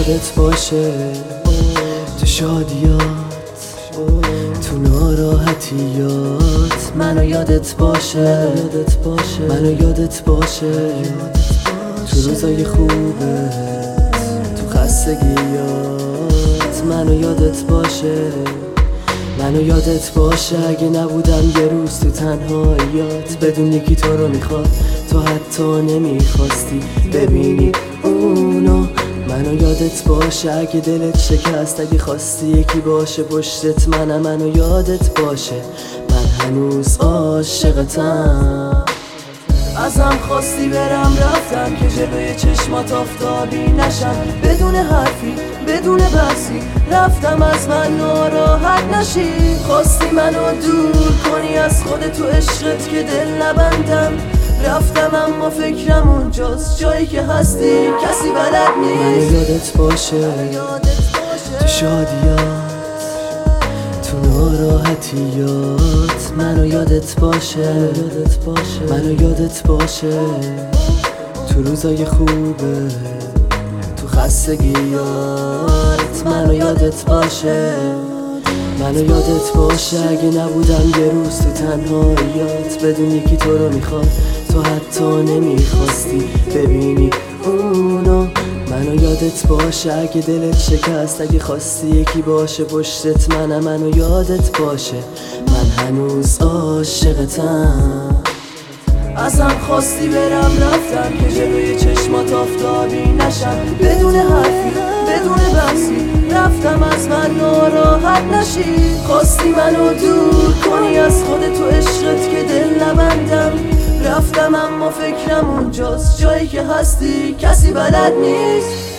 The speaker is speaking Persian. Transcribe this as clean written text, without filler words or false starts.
یادت باشه تو شادیات، تو ناراحتیات، منو یادت باشه، منو یادت باشه تو روزای خوبه، تو خستگیات، منو یادت باشه، منو یادت باشه. اگه نبودم یه روز تو تنهاییات، بدون یکی تو رو میخواد تو حتی نمیخواستی ببینی اونو. منو یادت باشه اگه دلت شکست، اگه خواستی یکی باشه پشتت منو یادت باشه من هنوز عاشقتم. ازم خواستی برم رفتم که جلوی چشمات آفتابی نشم، بدون حرفی بدون بحثی رفتم از من ناراحت نشی. خواستی منو دور کنی از خودت تو عشقت که دل نبندم، رفتم اما فکرم اونجاست جایی که هستی کسی بلد نیست. منو یادت باشه تو شادیات، تو ناراحتیات، منو یادت باشه، منو یادت باشه تو روزای خوبه، تو خستگیات، منو یادت باشه، منو یادت باشه. اگه نبودم یه روز تو تنهاییات، بدون یکی تو رو میخواد تو حتی نمیخواستی ببینی اونو. منو یادت باشه اگه دلت شکست، اگه خواستی یکی باشه پشتت منو یادت باشه من هنوز عاشقتم. ازم خواستی برم رفتم که جلوی چشمات آفتابی نشم، بدون حرفی بدون بحثی رفتم از من ناراحت نشی. خواستی منو دور کنی از خودت تو عشقت که دل نبندم، رفتم اما فکرم اونجاست جایی که هستی کسی بلد نیست.